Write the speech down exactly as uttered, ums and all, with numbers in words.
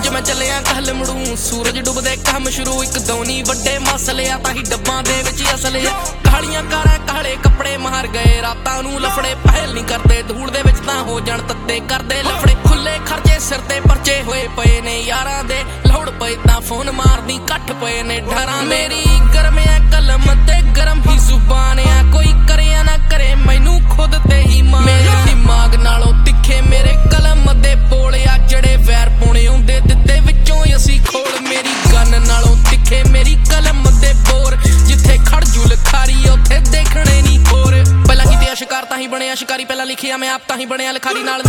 ਅੱਜ ਮੈਂ ਚੱਲਿਆ ਕੱਲ ਮੜੂ ਸੂਰਜ ਡੁੱਬਦੇ ਕੰਮ ਸ਼ੁਰੂ ਇੱਕ ਦੌਨੀ ਵੱਡੇ ਮਸਲੇ ਆ ਤਾਂ ਹੀ ਡੱਬਾਂ ਦੇ ਵਿੱਚ ਅਸਲੇ ਕਾਲੀਆਂ ਕਾਰਾਂ ਕਾਲੇ ਕੱਪੜੇ ਮਾਰ ਗਏ ਰਾਤਾਂ ਨੂੰ ਲਫੜੇ ਪਹਿਲ ਨਹੀਂ ਕਰਦੇ ਧੂੜ ਦੇ ਵਿੱਚ ਤਾਂ ਹੋ ਜਾਣ ਤੱਤੇ ਕਰਦੇ ਲਫੜੇ ਖੁੱਲੇ ਖਰਚੇ ਸਿਰ ਤੇ ਪਰਚੇ ਹੋਏ ਪਏ ਨੇ ਯਾਰਾਂ ਦੇ ਲੋੜ ਪਏ ਤਾਂ ਫੋਨ ਮਾਰਦੀ ਕੱਠ ਪਏ ਨੇ ਡਰਾਂ ਮੇਰੀ ਗਰਮ ਐ ਕਲਮ ਤੇ ਗਰਮ ਹੀ ਜ਼ੁਬਾਨ ਆ ਕੋਈ ਕਰਿਆ ਨਾ ਕਰੇ ਮੈਨੂੰ ਖੁਦ ਤੇ ਹੀ ਮਾਣ ਮੇਰੇ ਦਿਮਾਗ ਨਾਲੋਂ ਤਿੱਖੇ ਮੇਰੇ ਕਲਮ ਦੇ ਬੋਲ ਆ ਜਿਹੜੇ ਵੈਰ ਪਾਉਣੇ ਹੁੰਦੇ ਦਿੱਤੇ ਵਿੱਚੋਂ ਅਸੀਂ ਖੋਲ ਮੇਰੀ ਗਨ ਨਾਲੋਂ ਤਿੱਖੇ ਮੇਰੀ ਕਲਮ ਦੇ ਬੋਰ ਜਿੱਥੇ ਖੜ ਜੂ ਲਿਖਾਰੀ ਉੱਥੇ ਦੇਖਣੇ ਨਹੀਂ ਹੋਰ ਪਹਿਲਾਂ ਕੀਤੇ ਸ਼ਿਕਾਰ ਤਾਂ ਹੀ ਬਣਿਆ ਸ਼ਿਕਾਰੀ ਪਹਿਲਾਂ ਲਿਖਿਆ ਮੈਂ ਆਪ ਤਾਂ ਹੀ ਬਣਿਆ ਲਿਖਾਰੀ ਨਾਲ